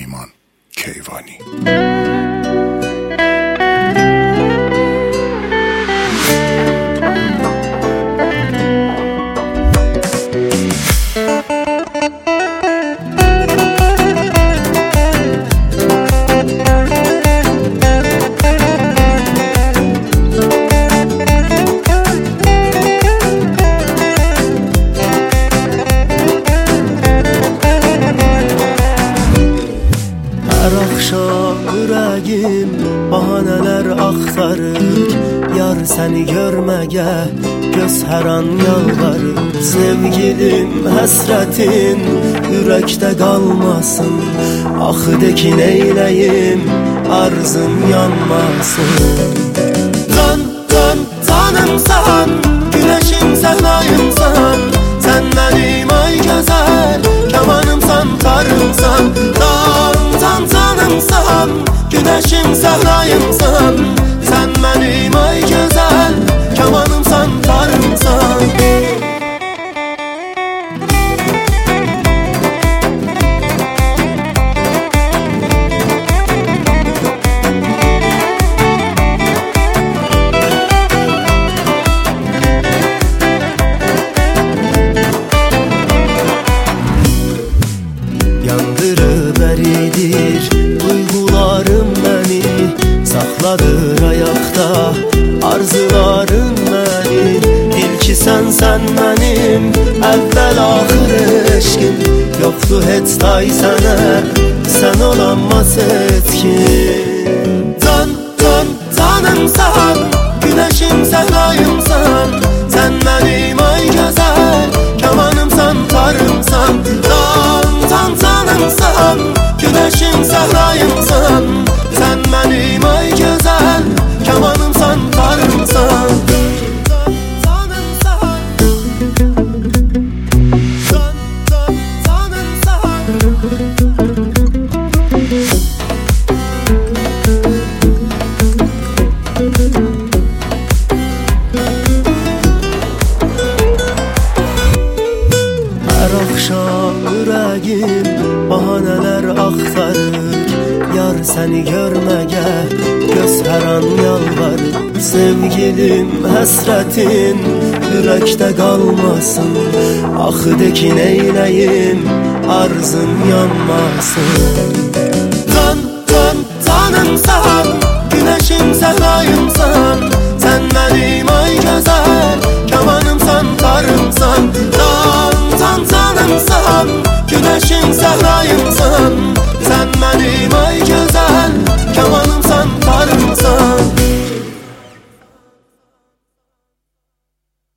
Naiman Keyvani. Her akşam yüreğim bahaneler aktarır, yar seni görmeye göz her an yalvarır. Sevgilim hasretin yürekte kalmasın, ah de ki neyleyim arzım yanmasın. Can can canımsan, güneşim sevdayımsan, sen benim ay güzel kemanımsan, tarımsan. Can canımsan, güneşim sevdayımsan, sen benim ay güzel kemanımsan, tarımsan. Yandırıp eridir duygularım beni, sakladır ayakta arzularım beni. Bil ki sen benim evvel ahır eşkim, yoktu hiç tay sene, sen olamaz etkin. Can canımsan, güneşim sevdayımsan, sen benim ay güzel kemanımsan, tarımsan. Canımsan, güneşim sevdayımsan, sen benim ay güzel kemanımsan, tarımsan. Her akşam yüreğim bahaneler aktarır, yar seni görmeye göz her an yalvarır. Sevgilim hasretin yürekte kalmasın, ah de ki neyleyim arzım yanmasın.